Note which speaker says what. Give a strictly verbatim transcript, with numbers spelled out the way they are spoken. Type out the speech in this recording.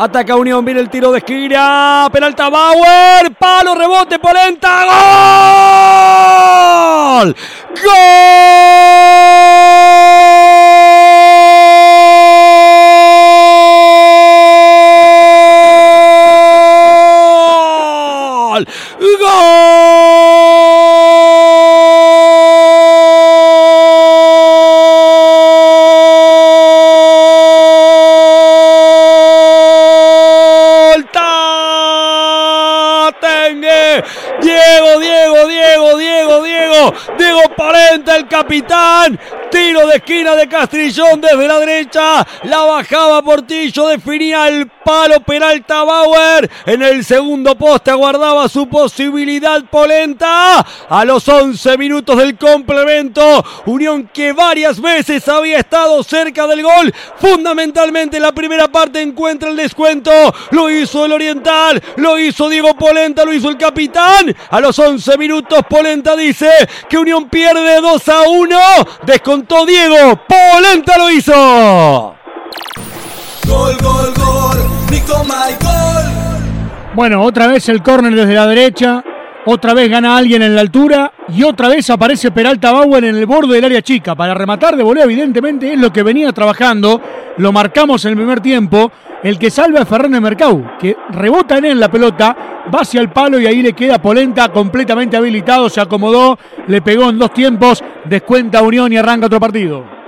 Speaker 1: Ataca Unión, viene el tiro de esquina. Peralta Bauer. Palo, rebote, Polenta. ¡Gol! ¡Gol! Diego, Diego, Diego, Diego, Diego, Diego Polenta, el capitán. Tiro de esquina de Castrillón desde la derecha. La bajaba Portillo, definía el palo Peralta Bauer. En el segundo poste aguardaba su posibilidad Polenta. A los once minutos del complemento, Unión que varias veces había estado cerca del gol. Fundamentalmente en la primera parte encuentra el descuento. Lo hizo el Oriental, lo hizo Diego Polenta, lo hizo el capitán. A los once minutos Polenta dice que Unión pierde dos a uno. Descontó Diego, Polenta lo hizo.
Speaker 2: Gol, gol, gol, Nico Michael.
Speaker 3: Bueno, otra vez el córner desde la derecha, otra vez gana alguien en la altura y otra vez aparece Peralta Bauer en el borde del área chica para rematar de volea. Evidentemente es lo que venía trabajando, lo marcamos en el primer tiempo. El que salva es Fernández Mercau, que rebota en él la pelota, va hacia el palo y ahí le queda Polenta completamente habilitado, se acomodó, le pegó en dos tiempos, descuenta Unión y arranca otro partido.